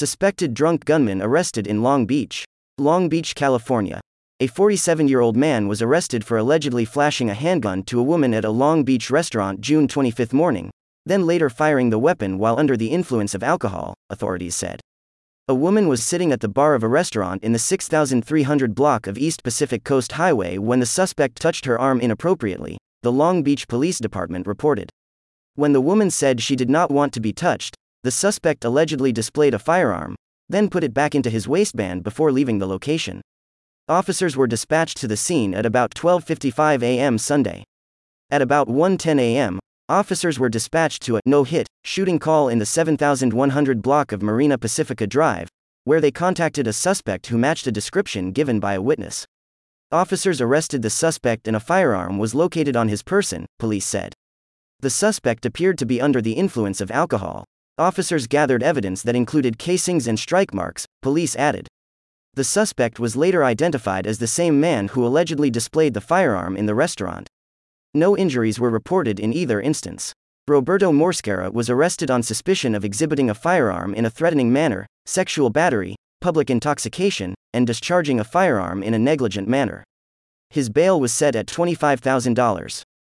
Suspected drunk gunman arrested in Long Beach. Long Beach, California. A 47-year-old man was arrested for allegedly flashing a handgun to a woman at a Long Beach restaurant June 25 morning, then later firing the weapon while under the influence of alcohol, authorities said. A woman was sitting at the bar of a restaurant in the 6300 block of East Pacific Coast Highway when the suspect touched her arm inappropriately, the Long Beach Police Department reported. When the woman said she did not want to be touched, the suspect allegedly displayed a firearm, then put it back into his waistband before leaving the location. Officers were dispatched to the scene at about 12:55 a.m. Sunday. At about 1:10 a.m., officers were dispatched to a no-hit shooting call in the 7100 block of Marina Pacifica Drive, where they contacted a suspect who matched a description given by a witness. Officers arrested the suspect and a firearm was located on his person, police said. The suspect appeared to be under the influence of alcohol. Officers gathered evidence that included casings and strike marks, police added. The suspect was later identified as the same man who allegedly displayed the firearm in the restaurant. No injuries were reported in either instance. Roberto Mosquera was arrested on suspicion of exhibiting a firearm in a threatening manner, sexual battery, public intoxication, and discharging a firearm in a negligent manner. His bail was set at $25,000.